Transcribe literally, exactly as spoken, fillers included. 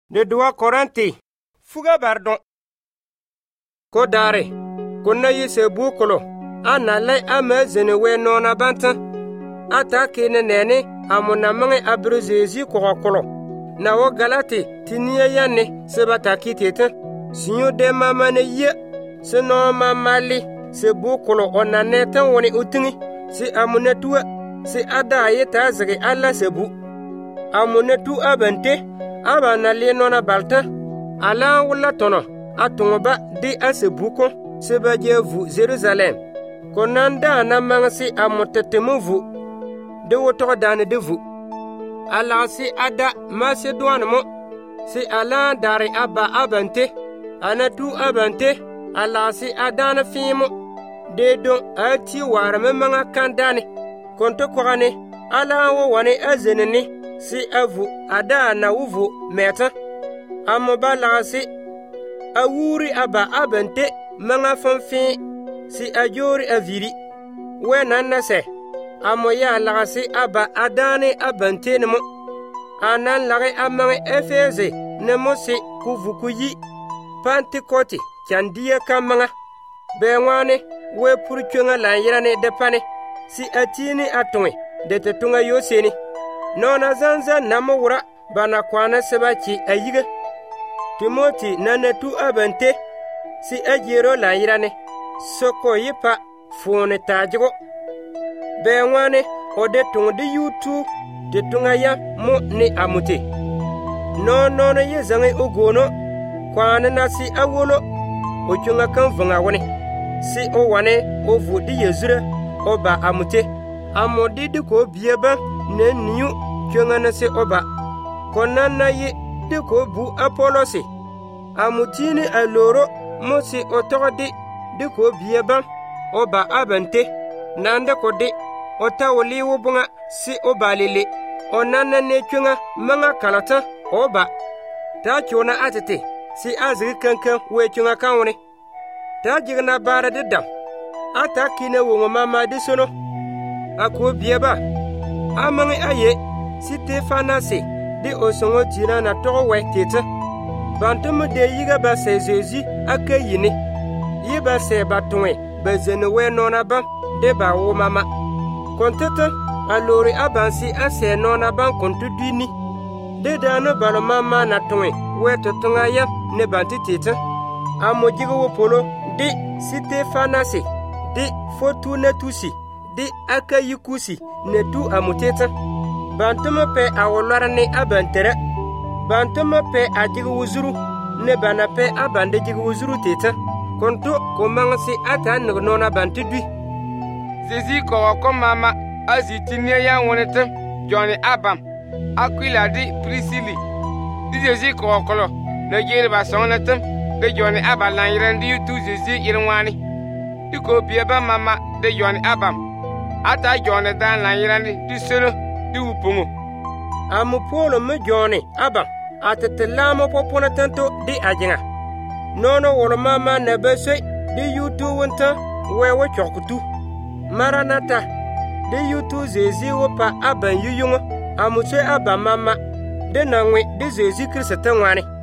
de duwa Korinti fuga bardon ko dare ko na yise bukolo ana lay ama zene we nona bantan ata kene nene amuna mange abruzezi ko kokolo na wo galati tiniye yanne se bataki tete sinyo de mama ne ye se no mamali se bukolo onane tan woni utingi si amuna tuwa si ada yeta zage alla sebu amuna tu abante abana le nona balta ala wala tono atonba di asebuko sebaje vu Jerusalem konanda na mangsi amotetemu vu de woto dane de vu ala si ada Macedon mo si ala dare aba abante ana tu abante ala si adana fimo de don ati warame manga kandane konto korane ala wo wane azenene si avu ada na uvu meta amoba lasi awuri aba abante manga fanfi si ajori aviri wenana se amoya lasi aba adane abante nemo anan lare amare efeze nemo si kuvukuyi Pentecote chandiya kamanga benwane we purchunga la yirane depane si atini atwe de tetunga yoseni nona zanza namura bana kwana sebachi ayiga Timoti nanetu abante si ajero la yirane soko yipa fone tajigo benwane ode tungdi yutu de tunga ya mo ni amute no no no yezange ogono kwana nasi awolo ochunga kan vanga woni si o wane o vudi yezure oba amute amodi de ko bieba ne niu chunga na se oba konana yi de ko bu apolosi amutini aloro mosi otodi de ko bieba oba abante nanda ko de otawoli wubunga si oba lele onana ne chunga manga kalata oba ta chona atete si azri kankan we chunga kanwone ta jigna bara de dam ata kine wo mama de sono ako bieba amangi aye si tefanase de osongo tina na to we tete bantum de yiga ba se Jésus akayine yiba se batwe bezene we nona ba de ba wo mama kontete alori abansi ase nona ban kontu dini de dano balo mama na twe we totunga ya ne banti tete amojigo wo polo di Stefanasi di Fortuna tusi di akayikusi ne tu amuteta bantuma pe awolora ne abantere bantuma pe ajigu wuzuru ne bana pe abande jigu wuzuru teta konto komangsi ata nona bantidwi Zizi ko ko mama azitinia ya wonete Johnny Abam Aquila di Priscilla di Zizi ko kolo na jere ba sonete de Johnny Abam lan yirandi yutu Zizi irwani di ko bieba mama de Johnny Abam ata Johnny dan lan yirandi di sero di upungu amu polo me Johnny Abam atetelamo popona tanto di ajinga nono wolo mama na beswe di yutu wonta wewe chokutu Maranatha de yutu Zizi wopa aban yuyungo amutse abamama de nangwe de Zizi Kristo tangwane